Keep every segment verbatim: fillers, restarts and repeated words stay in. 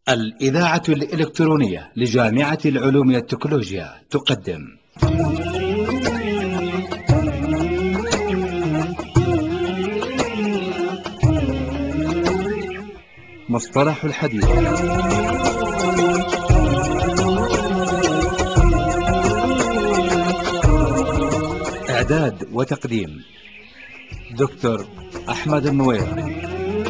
الإذاعة الإلكترونية لجامعة العلوم والتكنولوجيا تقدم مصطلح الحديث. إعداد وتقديم دكتور أحمد النويرة.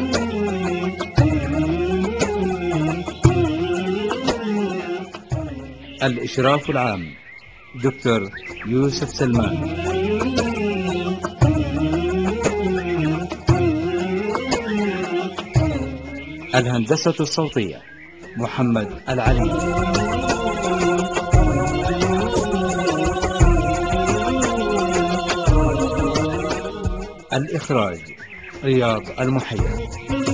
الإشراف العام دكتور يوسف سلمان. الهندسة الصوتية محمد العلي. الإخراج رياض المحيط.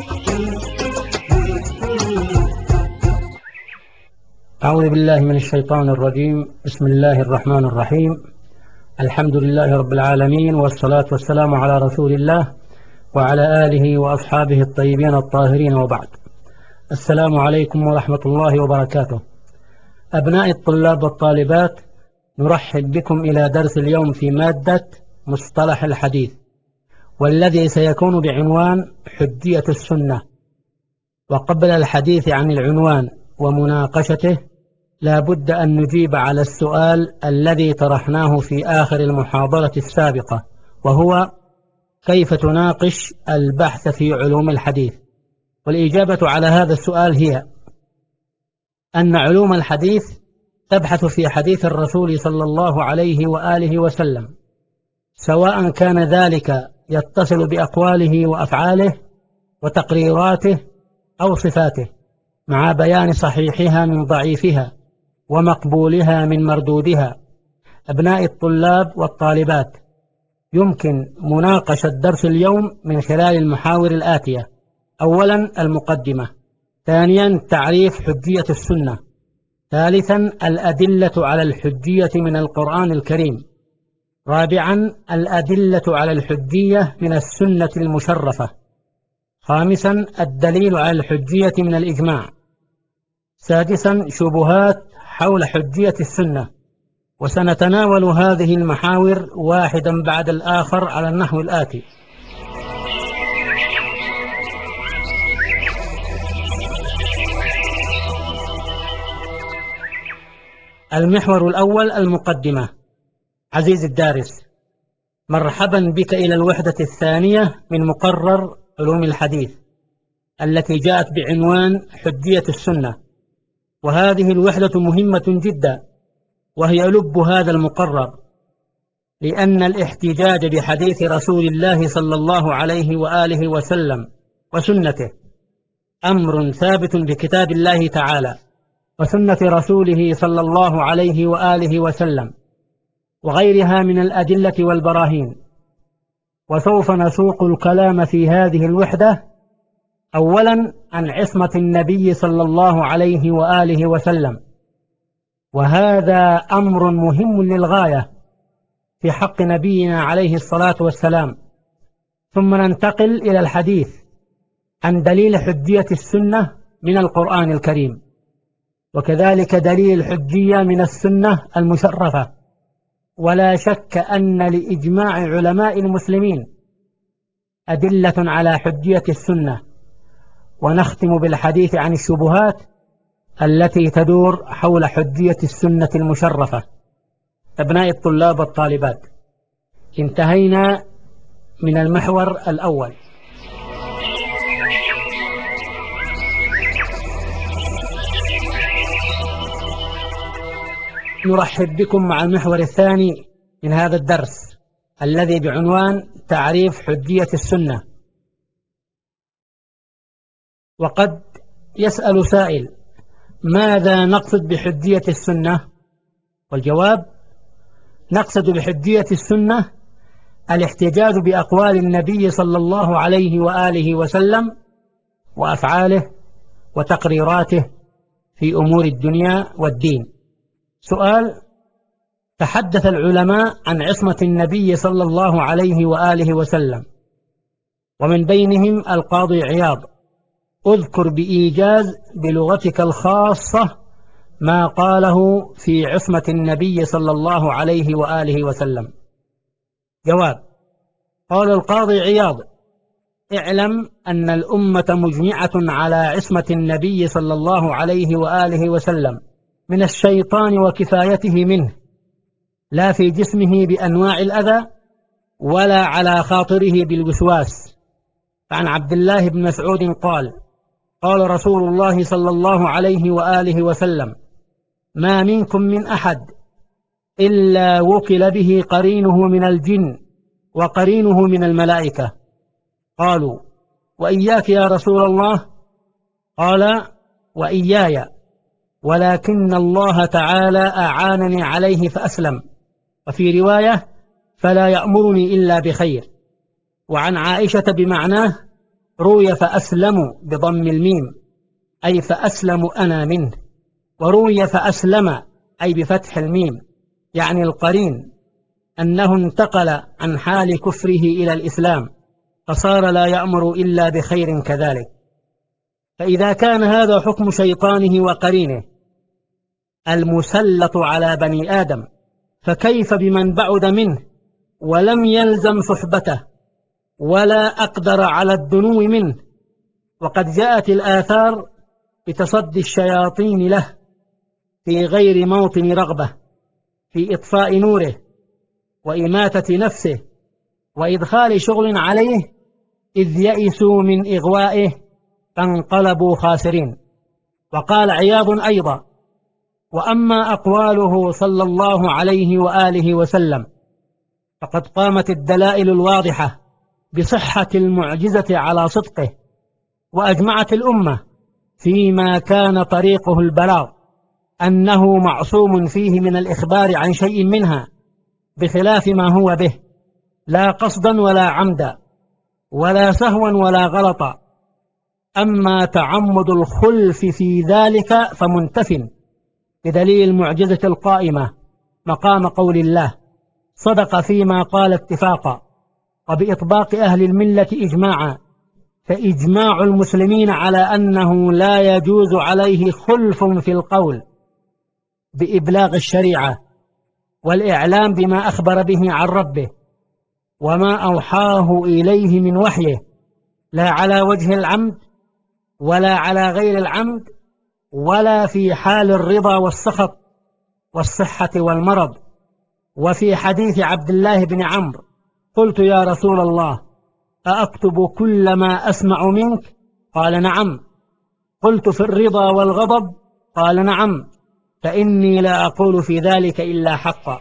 أعوذ بالله من الشيطان الرجيم. بسم الله الرحمن الرحيم. الحمد لله رب العالمين، والصلاة والسلام على رسول الله وعلى آله وأصحابه الطيبين الطاهرين، وبعد. السلام عليكم ورحمة الله وبركاته. أبناء الطلاب والطالبات، نرحب بكم إلى درس اليوم في مادة مصطلح الحديث، والذي سيكون بعنوان حجية السنة. وقبل الحديث عن العنوان ومناقشته لا بد أن نجيب على السؤال الذي طرحناه في آخر المحاضرة السابقة، وهو: كيف تناقش البحث في علوم الحديث؟ والإجابة على هذا السؤال هي أن علوم الحديث تبحث في حديث الرسول صلى الله عليه وآله وسلم، سواء كان ذلك يتصل بأقواله وأفعاله وتقريراته أو صفاته، مع بيان صحيحها من ضعيفها ومقبولها من مردودها. أبناء الطلاب والطالبات، يمكن مناقشة درس اليوم من خلال المحاور الآتية: أولا المقدمة، ثانيا تعريف حجية السنة، ثالثا الأدلة على الحجية من القرآن الكريم، رابعا الأدلة على الحجية من السنة المشرفة، خامسا الدليل على الحجية من الإجماع، سادسا شبهات حول حجية السنة. وسنتناول هذه المحاور واحدا بعد الآخر على النحو الآتي: المحور الأول المقدمة. عزيزي الدارس، مرحبا بك إلى الوحدة الثانية من مقرر علوم الحديث التي جاءت بعنوان حجية السنة. وهذه الوحدة مهمة جدا، وهي لب هذا المقرر، لأن الاحتجاج بحديث رسول الله صلى الله عليه وآله وسلم وسنته أمر ثابت بكتاب الله تعالى وسنة رسوله صلى الله عليه وآله وسلم وغيرها من الأدلة والبراهين. وسوف نسوق الكلام في هذه الوحدة أولا عن عصمة النبي صلى الله عليه وآله وسلم، وهذا أمر مهم للغاية في حق نبينا عليه الصلاة والسلام. ثم ننتقل إلى الحديث عن دليل حجية السنة من القرآن الكريم، وكذلك دليل الحجية من السنة المشرفة. ولا شك أن لإجماع علماء المسلمين أدلة على حجية السنة. ونختم بالحديث عن الشبهات التي تدور حول حجية السنة المشرفة. أبناء الطلاب والطالبات، انتهينا من المحور الأول. نرحب بكم مع المحور الثاني من هذا الدرس الذي بعنوان تعريف حجية السنة. وقد يسأل سائل: ماذا نقصد بحجية السنة؟ والجواب: نقصد بحجية السنة الاحتجاج بأقوال النبي صلى الله عليه وآله وسلم وأفعاله وتقريراته في أمور الدنيا والدين. سؤال: تحدث العلماء عن عصمة النبي صلى الله عليه وآله وسلم، ومن بينهم القاضي عياض اذكر بإيجاز بلغتك الخاصة ما قاله في عصمة النبي صلى الله عليه وآله وسلم. جواب: قال القاضي عياض: اعلم أن الأمة مجمعة على عصمة النبي صلى الله عليه وآله وسلم من الشيطان وكفايته منه، لا في جسمه بأنواع الأذى ولا على خاطره بالوسواس. فعن عبد الله بن مسعود قال: قال رسول الله صلى الله عليه وآله وسلم: ما منكم من أحد إلا وكل به قرينه من الجن وقرينه من الملائكة. قالوا: وإياك يا رسول الله؟ قال: وإياي، ولكن الله تعالى أعانني عليه فأسلم. وفي رواية: فلا يأمرني إلا بخير. وعن عائشة بمعناه روي فأسلم بضم الميم أي فأسلم أنا منه، وروي فأسلم أي بفتح الميم يعني القرين، أنه انتقل عن حال كفره إلى الإسلام فصار لا يأمر إلا بخير كذلك. فإذا كان هذا حكم شيطانه وقرينه المسلط على بني آدم، فكيف بمن بعد منه ولم يلزم صحبته ولا أقدر على الدنو منه؟ وقد جاءت الآثار بتصدي الشياطين له في غير موطن رغبة، في إطفاء نوره وإماتة نفسه وإدخال شغل عليه، إذ يئسوا من إغوائه فانقلبوا خاسرين. وقال عياض أيضا: وأما أقواله صلى الله عليه وآله وسلم فقد قامت الدلائل الواضحة بصحة المعجزة على صدقه، وأجمعت الأمة فيما كان طريقه البلاغ أنه معصوم فيه من الإخبار عن شيء منها بخلاف ما هو به، لا قصدا ولا عمدا ولا سهوا ولا غلطا. أما تعمد الخلف في ذلك فمنتف بدليل المعجزة القائمة مقام قول الله: صدق فيما قال اتفاقا، وبإطباق أهل الملة إجماعا. فإجماع المسلمين على أنه لا يجوز عليه خلف في القول بإبلاغ الشريعة والإعلام بما أخبر به عن ربه وما أوحاه إليه من وحيه، لا على وجه العمد ولا على غير العمد، ولا في حال الرضا والسخط والصحة والمرض. وفي حديث عبد الله بن عمرو: قلت يا رسول الله أأكتب كل ما أسمع منك؟ قال: نعم. قلت: في الرضا والغضب؟ قال: نعم. فإني لا أقول في ذلك إلا حقا.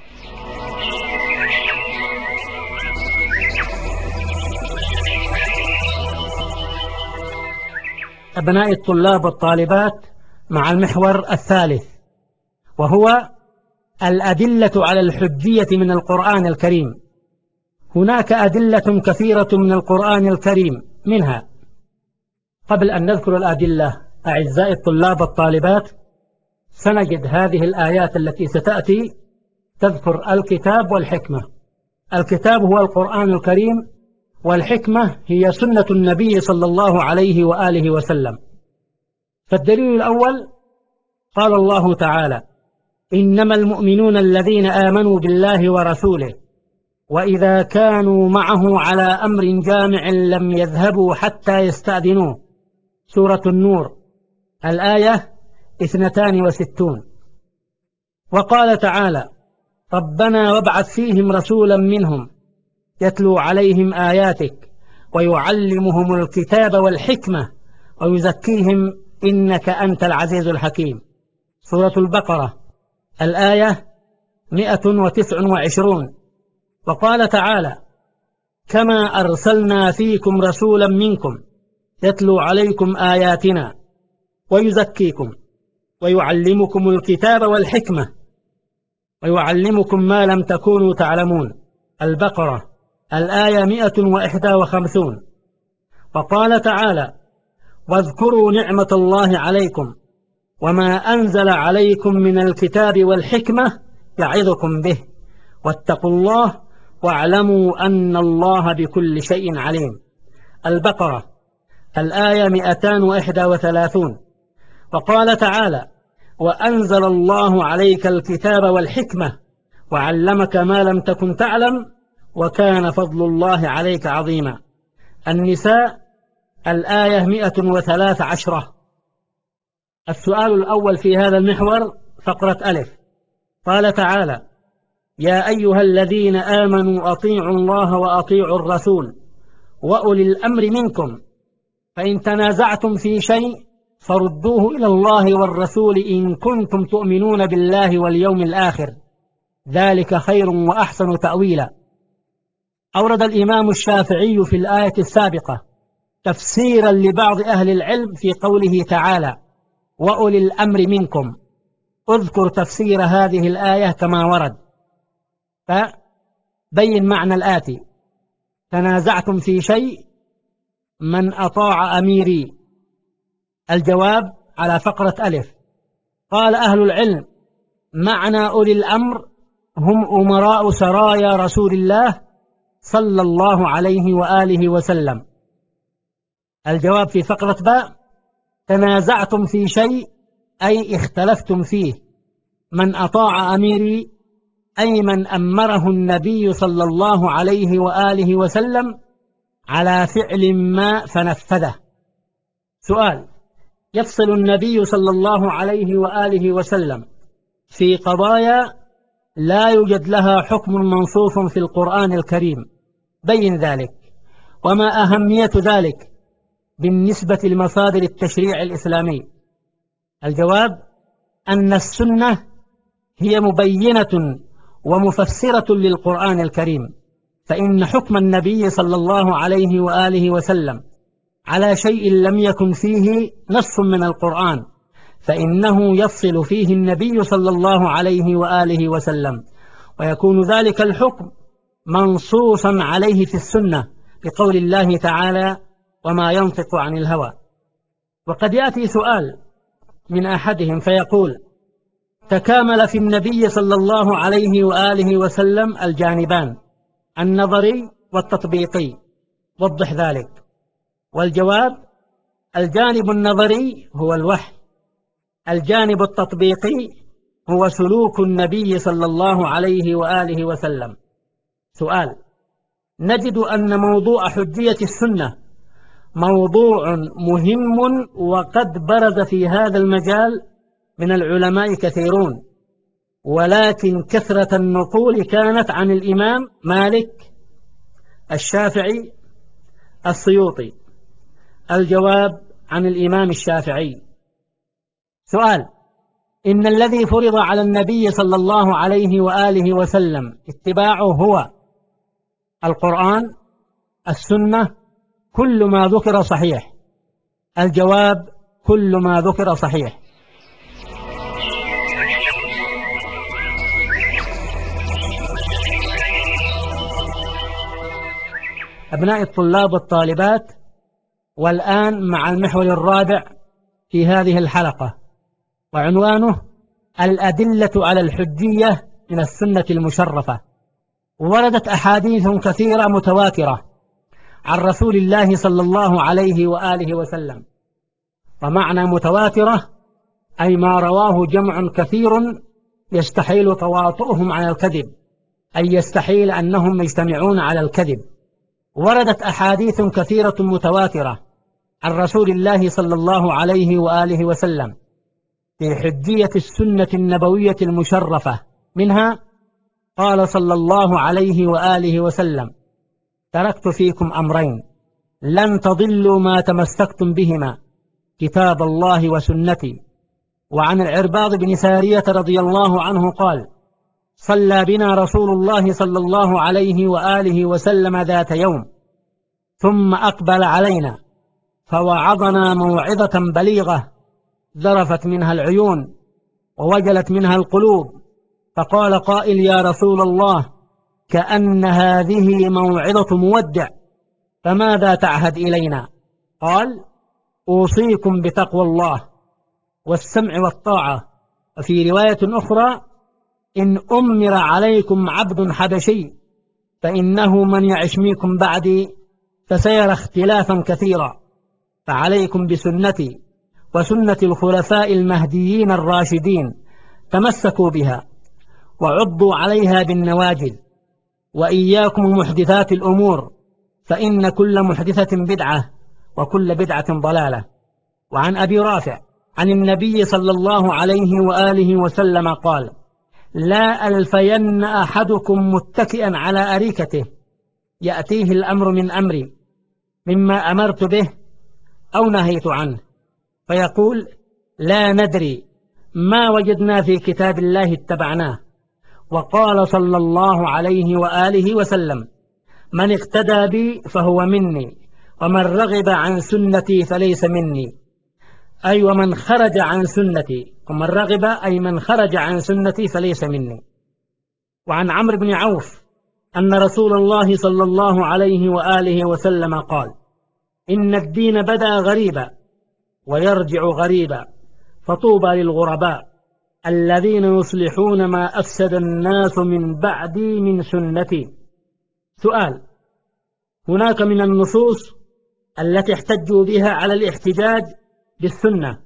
أبناء الطلاب والطالبات، مع المحور الثالث، وهو الأدلة على الحجية من القرآن الكريم. هناك أدلة كثيرة من القرآن الكريم، منها، قبل أن نذكر الأدلة أعزائي الطلاب والطالبات، سنجد هذه الآيات التي ستأتي تذكر الكتاب والحكمة. الكتاب هو القرآن الكريم، والحكمة هي سنة النبي صلى الله عليه وآله وسلم. فالدليل الأول: قال الله تعالى: إنما المؤمنون الذين آمنوا بالله ورسوله وإذا كانوا معه على أمر جامع لم يذهبوا حتى يستأذنوه. سورة النور الآية اثنتان وستون. وقال تعالى: ربنا وابعث فيهم رسولا منهم يتلو عليهم آياتك ويعلمهم الكتاب والحكمة ويزكيهم إنك أنت العزيز الحكيم. سورة البقرة الآية مئة وتسع وعشرون. وقال تعالى: كما أرسلنا فيكم رسولا منكم يتلو عليكم آياتنا ويزكيكم ويعلمكم الكتاب والحكمة ويعلمكم ما لم تكونوا تعلمون. البقرة الآية مئة وإحدى وخمسون. وقال تعالى: واذكروا نعمة الله عليكم وما أنزل عليكم من الكتاب والحكمة يعظكم به واتقوا الله واعلموا أن الله بكل شيء عليم. البقرة الآية مئتان وإحدى وثلاثون. وقال تعالى: وأنزل الله عليك الكتاب والحكمة وعلمك ما لم تكن تعلم وكان فضل الله عليك عظيما. النساء الآية مئة وثلاث عشرة. السؤال الأول في هذا المحور فقرة ألف. قال تعالى: يا أيها الذين آمنوا أطيعوا الله وأطيعوا الرسول وأولي الأمر منكم فإن تنازعتم في شيء فردوه إلى الله والرسول إن كنتم تؤمنون بالله واليوم الآخر ذلك خير وأحسن تأويلا. أورد الإمام الشافعي في الآية السابقة تفسيرا لبعض أهل العلم في قوله تعالى: وأولي الأمر منكم. اذكر تفسير هذه الآية كما ورد، فبين معنى الآتي: تنازعتم في شيء من أطاع أميري. الجواب على فقرة ألف. قال أهل العلم: معنى أولي الأمر هم أمراء سرايا رسول الله صلى الله عليه وآله وسلم. الجواب في فقرة باء: تنازعتم في شيء أي اختلفتم فيه. من أطاع أميري أي من أمره النبي صلى الله عليه وآله وسلم على فعل ما فنفذه. سؤال: يفصل النبي صلى الله عليه وآله وسلم في قضايا لا يوجد لها حكم منصوص في القرآن الكريم، بين ذلك، وما أهمية ذلك بالنسبة لمصادر التشريع الإسلامي؟ الجواب: أن السنة هي مبينة ومفسرة للقرآن الكريم، فإن حكم النبي صلى الله عليه وآله وسلم على شيء لم يكن فيه نص من القرآن فإنه يفصل فيه النبي صلى الله عليه وآله وسلم، ويكون ذلك الحكم منصوصا عليه في السنة بقول الله تعالى: وما ينطق عن الهوى. وقد يأتي سؤال من أحدهم فيقول: تكامل في النبي صلى الله عليه وآله وسلم الجانبان النظري والتطبيقي، وضح ذلك. والجواب: الجانب النظري هو الوحي، الجانب التطبيقي هو سلوك النبي صلى الله عليه وآله وسلم. سؤال: نجد أن موضوع حجية السنة موضوع مهم، وقد برز في هذا المجال من العلماء كثيرون، ولكن كثرة النقول كانت عن الإمام مالك، الشافعي، السيوطي. الجواب: عن الإمام الشافعي. سؤال: إن الذي فرض على النبي صلى الله عليه وآله وسلم اتباعه هو القرآن، السنة، كل ما ذكر صحيح؟ الجواب: كل ما ذكر صحيح. أبناء الطلاب والطالبات، والآن مع المحور الرابع في هذه الحلقة، وعنوانه: الأدلة على الحجية من السنة المشرفة. وردت أحاديث كثيرة متواترة عن رسول الله صلى الله عليه وآله وسلم. ومعنى متواترة أي ما رواه جمع كثير يستحيل تواطؤهم على الكذب، أي يستحيل أنهم يجتمعون على الكذب. وردت أحاديث كثيرة متواترة عن رسول الله صلى الله عليه وآله وسلم في حجية السنة النبوية المشرفة. منها قال صلى الله عليه وآله وسلم: تركت فيكم أمرين لن تضلوا ما تمسكتم بهما، كتاب الله وسنتي. وعن العرباض بن سارية رضي الله عنه قال: صلى بنا رسول الله صلى الله عليه وآله وسلم ذات يوم ثم أقبل علينا فوعظنا موعظة بليغة ذرفت منها العيون ووجلت منها القلوب، فقال قائل: يا رسول الله، كأن هذه موعظة مودع، فماذا تعهد إلينا؟ قال: أوصيكم بتقوى الله والسمع والطاعة. وفي رواية أخرى: إن أمر عليكم عبد حبشي فإنه من يعش منكم بعدي فسيرى اختلافا كثيرا. فعليكم بسنتي وسنة الخلفاء المهديين الراشدين، تمسكوا بها وعضوا عليها بالنواجذ، وإياكم محدثات الأمور، فإن كل محدثة بدعة وكل بدعة ضلالة. وعن أبي رافع عن النبي صلى الله عليه وآله وسلم قال: لا ألفين أحدكم متكئا على أريكته يأتيه الأمر من أمري مما أمرت به أو نهيت عنه، فيقول: لا ندري، ما وجدنا في كتاب الله اتبعناه. وقال صلى الله عليه وآله وسلم: من اقتدى بي فهو مني، ومن رغب عن سنتي فليس مني، أي ومن خرج عن سنتي، ومن رغب أي من خرج عن سنتي فليس مني. وعن عمرو بن عوف أن رسول الله صلى الله عليه وآله وسلم قال: إن الدين بدأ غريبا ويرجع غريبا، فطوبى للغرباء الذين يصلحون ما أفسد الناس من بعدي من سنتي. سؤال: هناك من النصوص التي احتجوا بها على الاحتجاج بالسنة،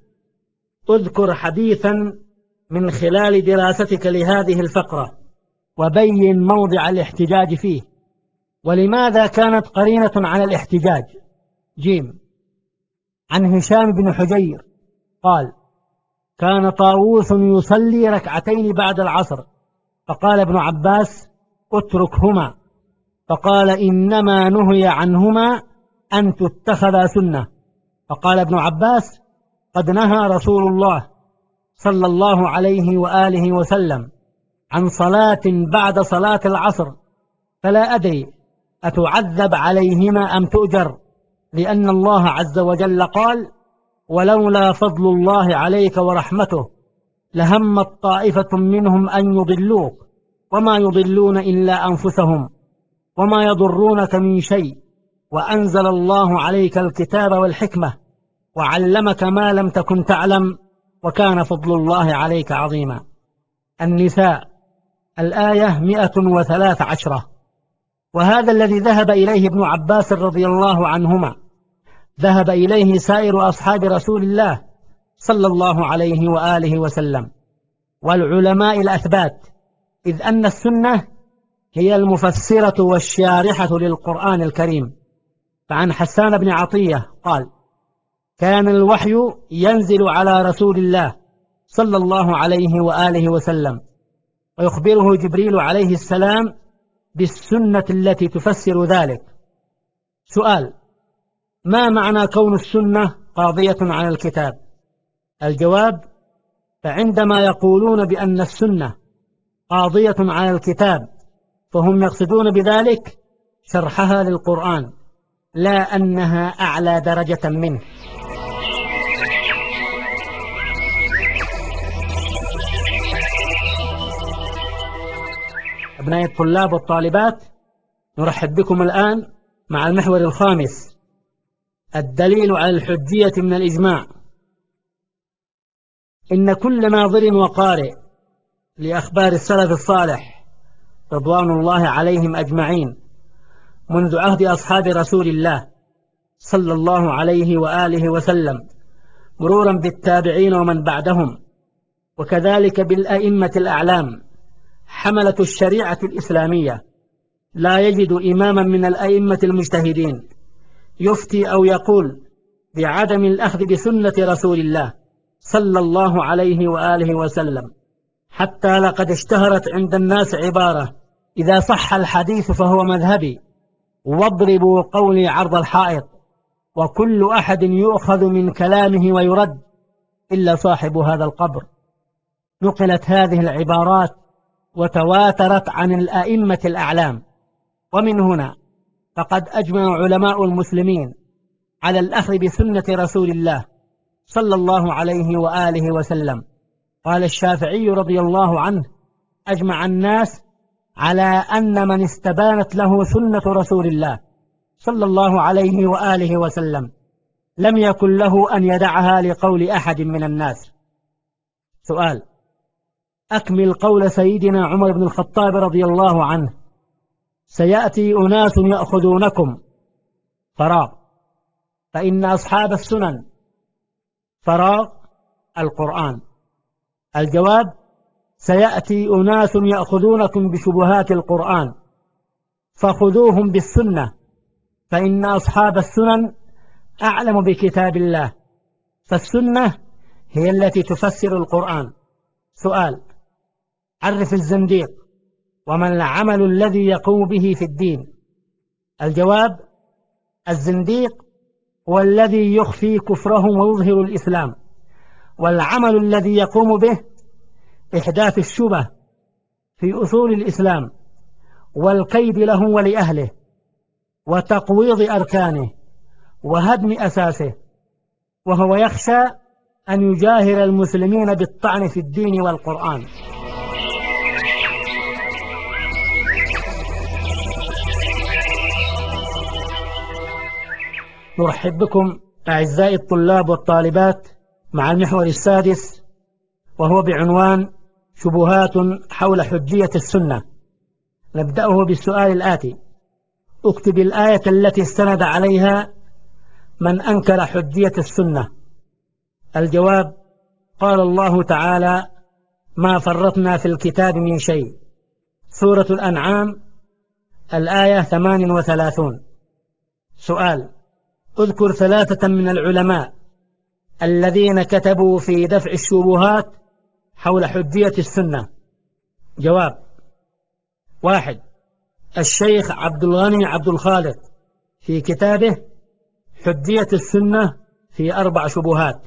اذكر حديثا من خلال دراستك لهذه الفقرة وبين موضع الاحتجاج فيه، ولماذا كانت قرينة على الاحتجاج. جيم. عن هشام بن حجير قال: كان طاووس يصلي ركعتين بعد العصر، فقال ابن عباس: اتركهما، فقال: إنما نهي عنهما أن تتخذا سنة. فقال ابن عباس: قد نهى رسول الله صلى الله عليه وآله وسلم عن صلاة بعد صلاة العصر، فلا أدري أتعذب عليهما أم تؤجر، لأن الله عز وجل قال: ولولا فضل الله عليك ورحمته لهمت طائفة منهم أن يضلوك وما يضلون إلا أنفسهم وما يضرونك من شيء، وأنزل الله عليك الكتاب والحكمة وعلمك ما لم تكن تعلم وكان فضل الله عليك عظيما. النساء، الآية مئة وثلاث عشرة. وهذا الذي ذهب إليه ابن عباس رضي الله عنهما ذهب إليه سائر أصحاب رسول الله صلى الله عليه وآله وسلم والعلماء الأثبات، إذ أن السنة هي المفسرة والشارحة للقرآن الكريم. فعن حسان بن عطية قال: كان الوحي ينزل على رسول الله صلى الله عليه وآله وسلم ويخبره جبريل عليه السلام بالسنة التي تفسر ذلك. سؤال: ما معنى كون السنة قاضية على الكتاب؟ الجواب: فعندما يقولون بأن السنة قاضية على الكتاب فهم يقصدون بذلك شرحها للقرآن، لا أنها أعلى درجة منه. أبناء الطلاب والطالبات، نرحب بكم الآن مع المحور الخامس: الدليل على الحجية من الإجماع. إن كل ناظر وقارئ لأخبار السلف الصالح رضوان الله عليهم أجمعين منذ عهد أصحاب رسول الله صلى الله عليه وآله وسلم مرورا بالتابعين ومن بعدهم، وكذلك بالأئمة الأعلام حملة الشريعة الإسلامية، لا يجد إماما من الأئمة المجتهدين يفتي أو يقول بعدم الأخذ بسنة رسول الله صلى الله عليه وآله وسلم، حتى لقد اشتهرت عند الناس عبارة: إذا صح الحديث فهو مذهبي، واضربوا قولي عرض الحائط، وكل أحد يؤخذ من كلامه ويرد إلا صاحب هذا القبر. نقلت هذه العبارات وتواترت عن الأئمة الأعلام، ومن هنا فقد أجمع علماء المسلمين على الأخذ بسنة رسول الله صلى الله عليه وآله وسلم. قال الشافعي رضي الله عنه: أجمع الناس على أن من استبانت له سنة رسول الله صلى الله عليه وآله وسلم لم يكن له أن يدعها لقول أحد من الناس. سؤال: أكمل قول سيدنا عمر بن الخطاب رضي الله عنه: سيأتي أناس يأخذونكم، فراغ، فإن أصحاب السنن فراغ القرآن. الجواب: سيأتي أناس يأخذونكم بشبهات القرآن فخذوهم بالسنة، فإن أصحاب السنن أعلم بكتاب الله، فالسنة هي التي تفسر القرآن. سؤال: عرف الزنديق وما العمل الذي يقوم به في الدين؟ الجواب: الزنديق هو الذي يخفي كفره ويظهر الإسلام، والعمل الذي يقوم به إحداث الشبه في أصول الإسلام والكيد له ولأهله وتقويض أركانه وهدم أساسه، وهو يخشى أن يجاهر المسلمين بالطعن في الدين والقرآن. نرحب بكم أعزائي الطلاب والطالبات مع المحور السادس، وهو بعنوان شبهات حول حجية السنة. نبدأه بالسؤال الآتي: اكتب الآية التي استند عليها من أنكر حجية السنة. الجواب: قال الله تعالى: ما فرطنا في الكتاب من شيء. سورة الأنعام الآية ثمان وثلاثون. سؤال: اذكر ثلاثة من العلماء الذين كتبوا في دفع الشبهات حول حجية السنة. جواب: واحد، الشيخ عبد الغني عبد الخالق في كتابه حجية السنة في أربع شبهات.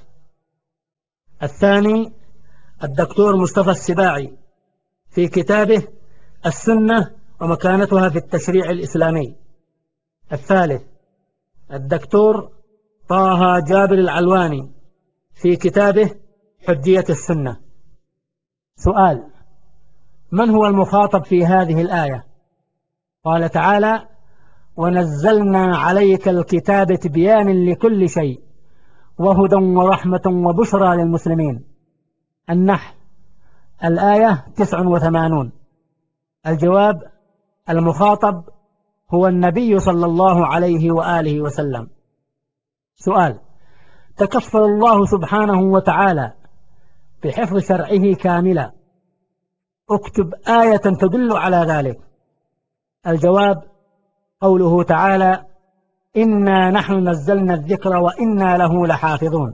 الثاني، الدكتور مصطفى السباعي في كتابه السنة ومكانتها في التشريع الإسلامي. الثالث، الدكتور طه جابر العلواني في كتابه حجية السنة. سؤال: من هو المخاطب في هذه الآية؟ قال تعالى: ونزلنا عليك الكتاب تبيانا لكل شيء وهدى ورحمة وبشرى للمسلمين. النحل الآية تسع وثمانون. الجواب: المخاطب هو النبي صلى الله عليه وآله وسلم. سؤال: تكفل الله سبحانه وتعالى بحفظ شرعه كاملا، اكتب آية تدل على ذلك. الجواب: قوله تعالى: إنا نحن نزلنا الذكر وإنا له لحافظون.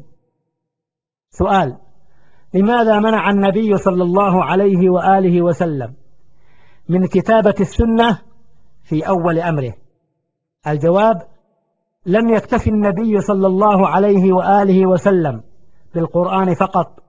سؤال: لماذا منع النبي صلى الله عليه وآله وسلم من كتابة السنة في أول أمره؟ الجواب: لم يكتف النبي صلى الله عليه وآله وسلم بالقرآن فقط،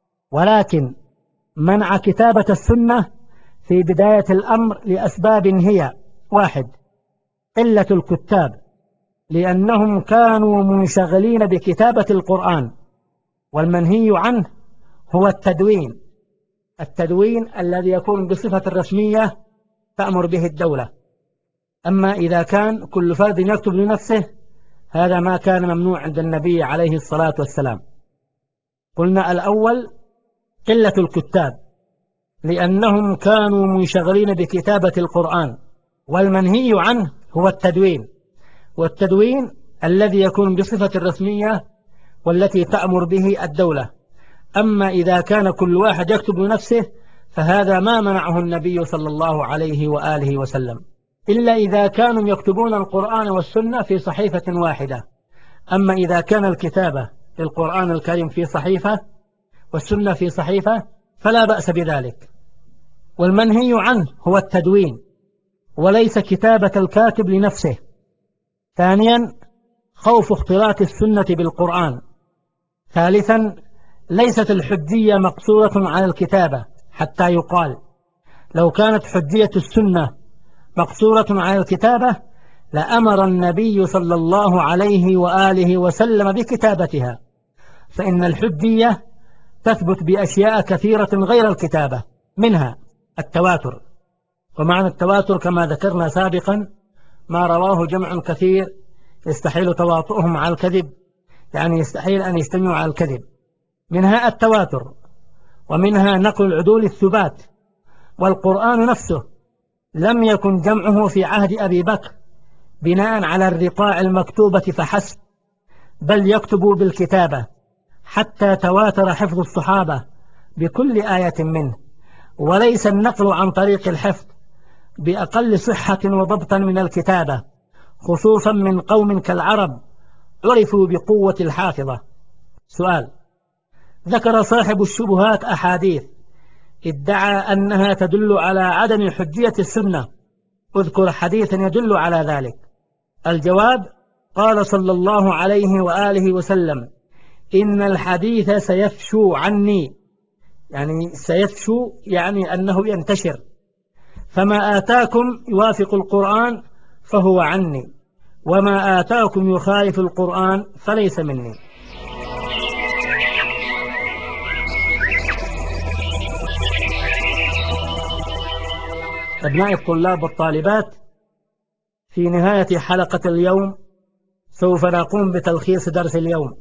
ولكن منع كتابة السنة في بداية الأمر لأسباب هي: واحد، قلة الكتاب، لأنهم كانوا منشغلين بكتابة القرآن، والمنهي عنه هو التدوين، التدوين الذي يكون بصفة رسمية تأمر به الدولة. أما إذا كان كل فرد يكتب لنفسه، هذا ما كان ممنوع عند النبي عليه الصلاة والسلام. قلنا الأول قلة الكتاب، لأنهم كانوا منشغلين بكتابة القرآن، والمنهي عنه هو التدوين، والتدوين الذي يكون بصفة رسمية والتي تأمر به الدولة. أما إذا كان كل واحد يكتب لنفسه فهذا ما منعه النبي صلى الله عليه وآله وسلم، إلا إذا كانوا يكتبون القرآن والسنة في صحيفة واحدة. أما إذا كان الكتابة للقرآن الكريم في صحيفة والسنة في صحيفة فلا بأس بذلك. والمنهي عنه هو التدوين وليس كتابة الكاتب لنفسه. ثانيا، خوف اختلاط السنة بالقرآن. ثالثا، ليست الحجية مقصورة على الكتابة حتى يقال لو كانت حجية السنة مقصورة على الكتابة لأمر النبي صلى الله عليه وآله وسلم بكتابتها، فإن الحجية تثبت بأشياء كثيرة غير الكتابة، منها التواتر. ومعنى التواتر كما ذكرنا سابقا ما رواه جمع كثير يستحيل تواطؤهم على الكذب، يعني يستحيل أن يجتمعوا على الكذب. منها التواتر، ومنها نقل العدول الثبات. والقرآن نفسه لم يكن جمعه في عهد أبي بكر بناء على الرقاع المكتوبة فحسب، بل يكتبوا بالكتابة حتى تواتر حفظ الصحابة بكل آية منه، وليس النقل عن طريق الحفظ بأقل صحة وضبطا من الكتابة، خصوصا من قوم كالعرب عرفوا بقوة الحافظة. سؤال: ذكر صاحب الشبهات أحاديث ادعى أنها تدل على عدم حجية السنة، اذكر حديثا يدل على ذلك. الجواب: قال صلى الله عليه وآله وسلم: إن الحديث سيفشو عني، يعني سيفشو يعني أنه ينتشر، فما آتاكم يوافق القرآن فهو عني، وما آتاكم يخالف القرآن فليس مني. أبناء الطلاب والطالبات، في نهاية حلقة اليوم سوف نقوم بتلخيص درس اليوم.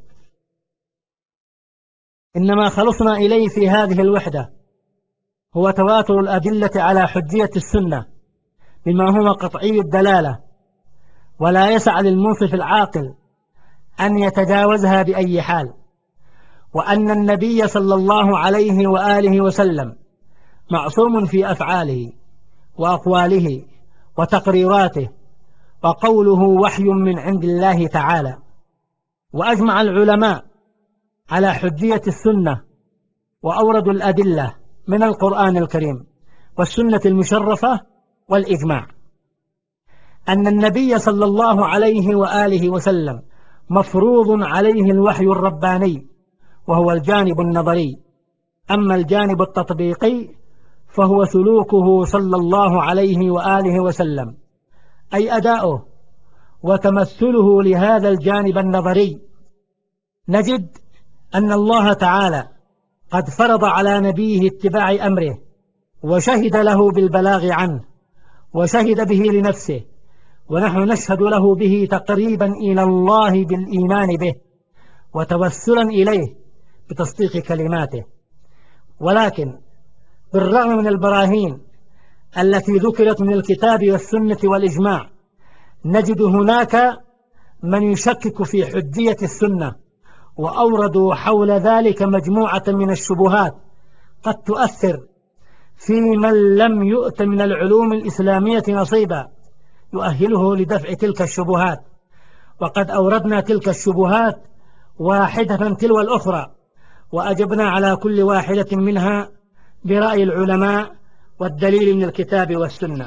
إنما خلصنا إليه في هذه الوحدة هو تواتر الأدلة على حجية السنة بما هو قطعي الدلالة، ولا يسع للمنصف العاقل أن يتجاوزها بأي حال، وأن النبي صلى الله عليه وآله وسلم معصوم في أفعاله وأقواله وتقريراته، وقوله وحي من عند الله تعالى. وأجمع العلماء على حجية السنة وأوردوا الأدلة من القرآن الكريم والسنة المشرفة والإجماع أن النبي صلى الله عليه وآله وسلم مفروض عليه الوحي الرباني، وهو الجانب النظري. أما الجانب التطبيقي فهو سلوكه صلى الله عليه وآله وسلم، أي أداؤه وتمثله لهذا الجانب النظري. نجد أن الله تعالى قد فرض على نبيه اتباع أمره، وشهد له بالبلاغ عنه، وشهد به لنفسه، ونحن نشهد له به تقريبا إلى الله بالإيمان به وتوسلا إليه بتصديق كلماته. ولكن بالرغم من البراهين التي ذكرت من الكتاب والسنة والإجماع، نجد هناك من يشكك في حجية السنة، وأوردوا حول ذلك مجموعة من الشبهات قد تؤثر في من لم يؤت من العلوم الإسلامية نصيبا يؤهله لدفع تلك الشبهات. وقد أوردنا تلك الشبهات واحدة تلو الأخرى، وأجبنا على كل واحدة منها برأي العلماء والدليل من الكتاب والسنة.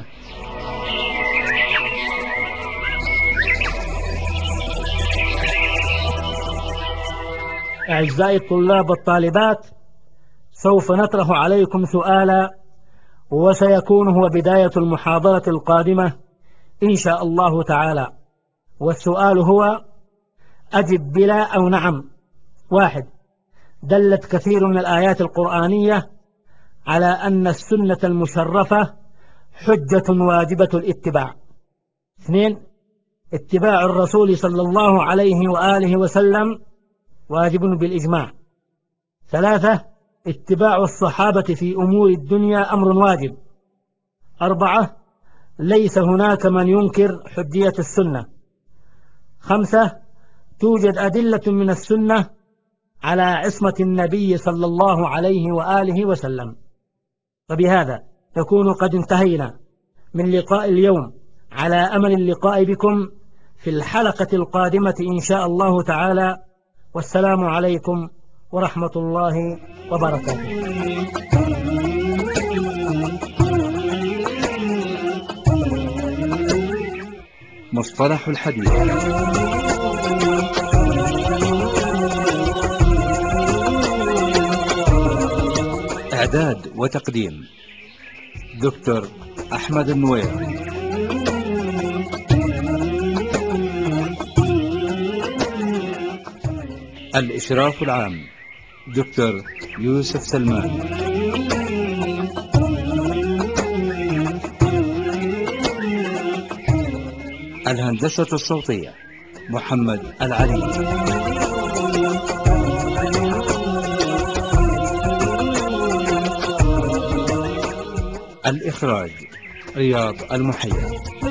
أعزائي الطلاب والطالبات، سوف نطرح عليكم سؤالا، وسيكون هو بداية المحاضرة القادمة إن شاء الله تعالى. والسؤال هو: أجب بلا أو نعم. واحد: دلت كثير من الآيات القرآنية على أن السنة المشرفة حجة واجبة الاتباع. اثنين: اتباع الرسول صلى الله عليه وآله وسلم واجب بالإجماع. ثلاثة: اتباع الصحابة في أمور الدنيا أمر واجب. أربعة: ليس هناك من ينكر حجية السنة. خمسة: توجد أدلة من السنة على عصمة النبي صلى الله عليه وآله وسلم. وبهذا نكون قد انتهينا من لقاء اليوم، على أمل اللقاء بكم في الحلقة القادمة إن شاء الله تعالى. والسلام عليكم ورحمة الله وبركاته. مصطلح الحديث. إعداد وتقديم دكتور أحمد النوير. الإشراف العام دكتور يوسف سلمان. الهندسة الصوتية محمد العلي. الإخراج رياض المحيي.